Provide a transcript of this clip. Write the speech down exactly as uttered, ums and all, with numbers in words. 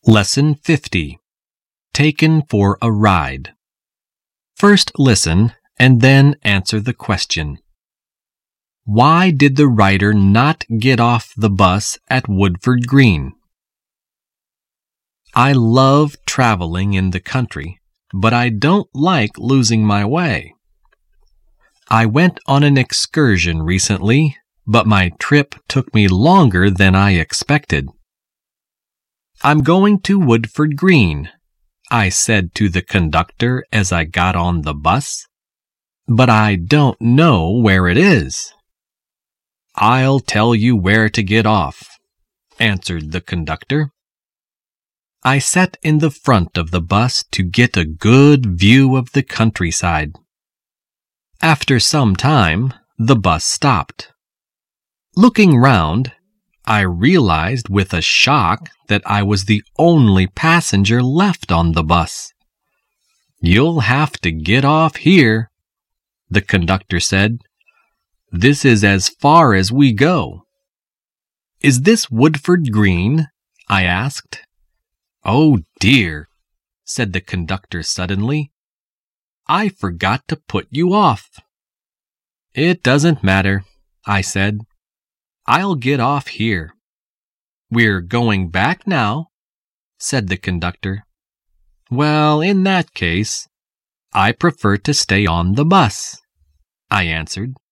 Lesson fifty. Taken for a ride. First listen and then answer the question. Why did the writer not get off the bus at Woodford Green? I love traveling in the country, but I don't like losing my way. I went on an excursion recently, but my trip took me longer than I expected. I'm going to Woodford Green, I said to the conductor as I got on the bus, but I don't know where it is. I'll tell you where to get off, answered the conductor. I sat in the front of the bus to get a good view of the countryside. After some time, the bus stopped. Looking round, I realized with a shock that I was the only passenger left on the bus. You'll have to get off here, the conductor said. This is as far as we go. Is this Woodford Green? I asked. Oh dear, said the conductor suddenly. I forgot to put you off. It doesn't matter, I said. I'll get off here. We're going back now, said the conductor. Well, in that case, I prefer to stay on the bus, I answered.